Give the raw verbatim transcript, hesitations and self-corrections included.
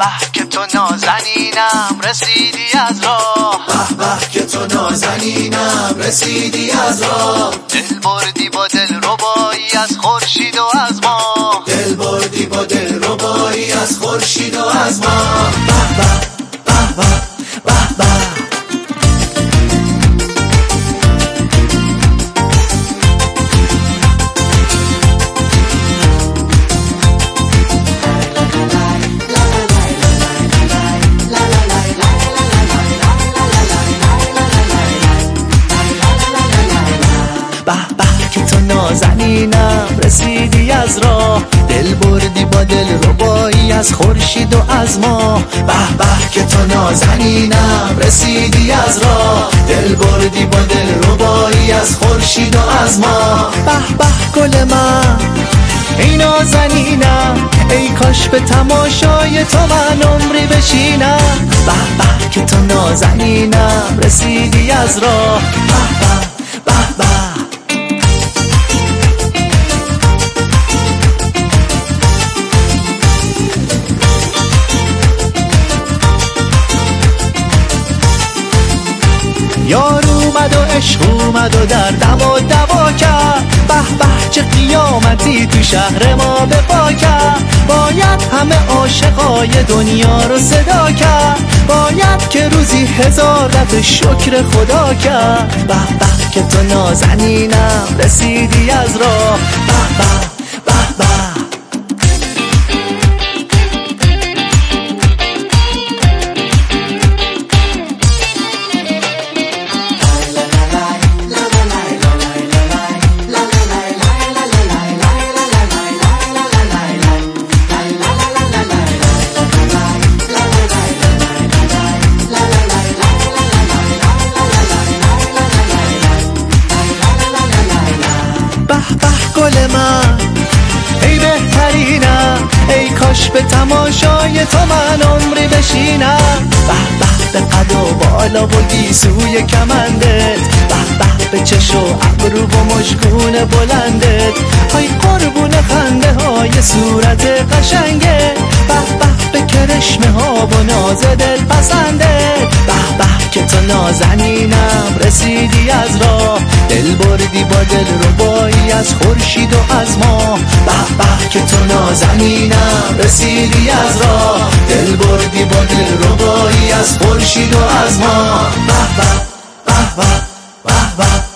به که تو نازنینم رسیدی از راه، به به که تو نازنینم رسیدی از راه. دل بردی با دل ربایی از خورشید و از ماه، دل بردی با دل ربایی از خورشید و از ماه. به به به به به به به که تو نازنینم رسیدی از راه، دل بردی با دل ربایی از خورشید و از ماه. به به که تو نازنینم رسیدی از راه، دل بردی با دل ربایی از خورشید و از ماه. به به گل من ای نازنینم، ای کاش به تماشای تو من عمری بشینم. به به که تو نازنینم رسیدی از راه، به به به به یار اومد و عشق اومد و در دوا دوا کرد. به به چه قیامتی تو شهر ما به پا کرد. باید همه عاشقای دنیا رو صدا کرد، باید که روزی هزار دفعه شکر خدا کرد. به به که تو نازنینم رسیدی از راه، به به به به گل من ای بهترینم، ای کاش به تماشای تو من عمری بشینم. به به به قد و بالا و گیسوی کمندت، به به به چش و ابرو و مژگون بلندت، ای قربون خنده های صورت قشنگت. به به به کرشمه ها و ناز دل پسندت. به به که تو نازنینم رسیدی از راه، دل بردی با دل ربایی از خورشید و از ماه. به به که تو نازنینم رسیدی از راه، دل بردی با دل ربایی از خورشید و از ماه. به به به به به